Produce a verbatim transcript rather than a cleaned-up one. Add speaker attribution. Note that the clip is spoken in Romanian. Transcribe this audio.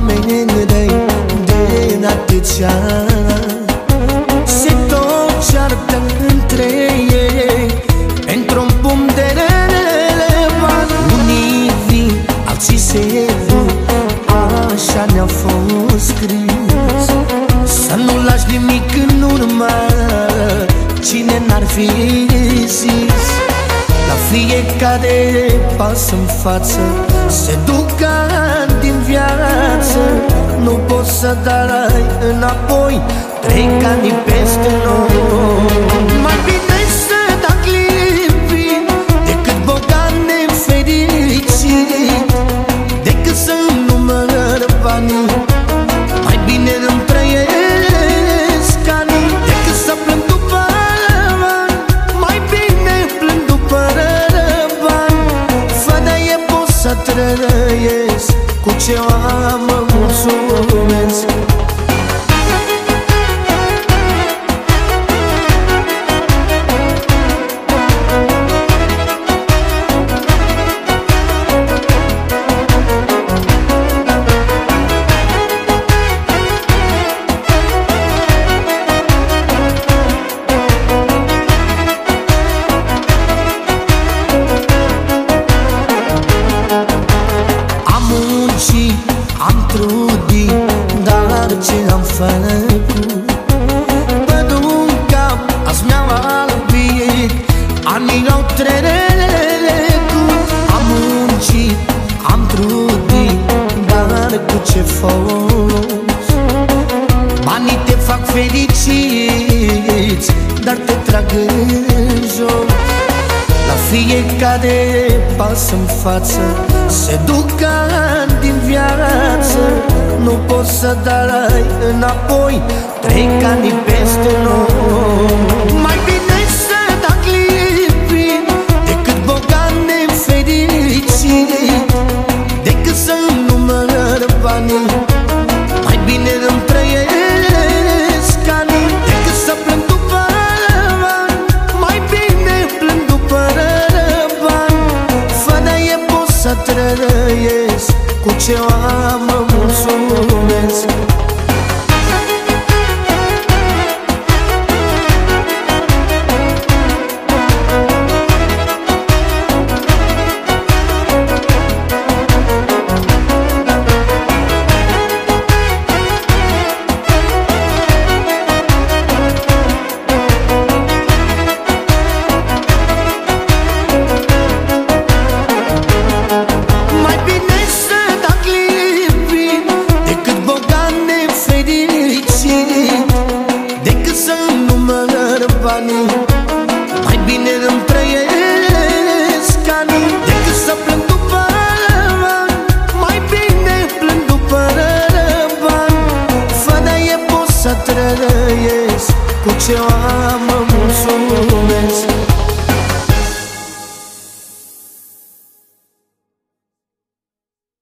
Speaker 1: oameni răi de atâția ani se tot ceartă între ei pentru-un pumn de bani. Unii vin, alții se duc, așa ne-a fost scris. Să nu lași nimic în urmă, cine n-ar fi zis. La fiecare pas în față se duc ani din viață. Nu poți să dai înapoi, trec ani peste noi. Mai bine să dăm clipi decât bogat nefericit, decât să număr banii. Mai bine îmi trăiesc anii decât să plâng după bani. Mai bine plâng după bani. Fără e pot să trăiesc, cu ce am mă mulțumesc. Am trudit, dar ce am făcut? Pădul în cap, azi mi-au albit, anii au trecut. Am muncit, am trudit, dar cu ce folos? Banii te fac fericiți, dar te trag în jos. La fiecare pas în față se duc ani din viață. Nu poți să dai înapoi, trec ani peste noi. Mai bine să dăm clipi decât bogat nefericit, decât să număr banii. Mai bine îmi trăiesc anii decât să plâng după bani. Mai bine plâng după bani. Fără e pot să trăiesc, cu ce am mă mulțumesc. Mai bine îmi trăiesc anii decât să plâng după bani. Mai bine plâng după bani. Fără e pot să trăiesc, cu ce am